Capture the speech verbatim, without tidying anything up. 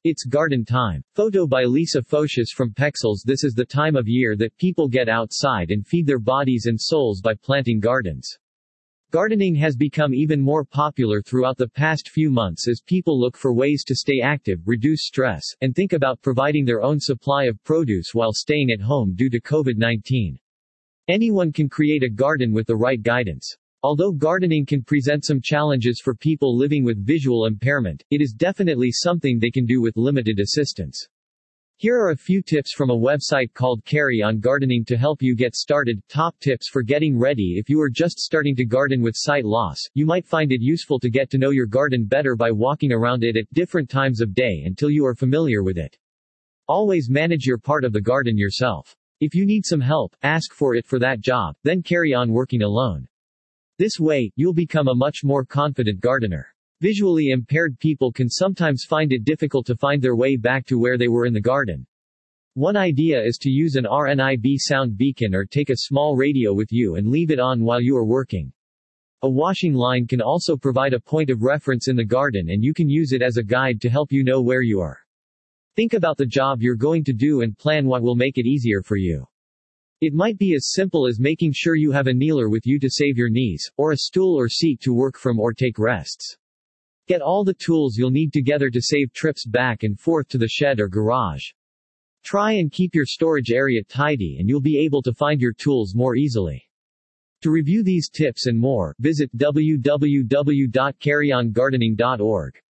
It's garden time. Photo by Lisa Photius from Pexels. This is the time of year that people get outside and feed their bodies and souls by planting gardens. Gardening has become even more popular throughout the past few months as people look for ways to stay active, reduce stress, and think about providing their own supply of produce while staying at home due to COVID nineteen. Anyone can create a garden with the right guidance. Although gardening can present some challenges for people living with visual impairment, it is definitely something they can do with limited assistance. Here are a few tips from a website called Carry On Gardening to help you get started. Top tips for getting ready. If you are just starting to garden with sight loss, you might find it useful to get to know your garden better by walking around it at different times of day until you are familiar with it. Always manage your part of the garden yourself. If you need some help, ask for it for that job, then carry on working alone. This way, you'll become a much more confident gardener. Visually impaired people can sometimes find it difficult to find their way back to where they were in the garden. One idea is to use an R N I B sound beacon or take a small radio with you and leave it on while you are working. A washing line can also provide a point of reference in the garden, and you can use it as a guide to help you know where you are. Think about the job you're going to do and plan what will make it easier for you. It might be as simple as making sure you have a kneeler with you to save your knees, or a stool or seat to work from or take rests. Get all the tools you'll need together to save trips back and forth to the shed or garage. Try and keep your storage area tidy and you'll be able to find your tools more easily. To review these tips and more, visit w w w dot carry on gardening dot org.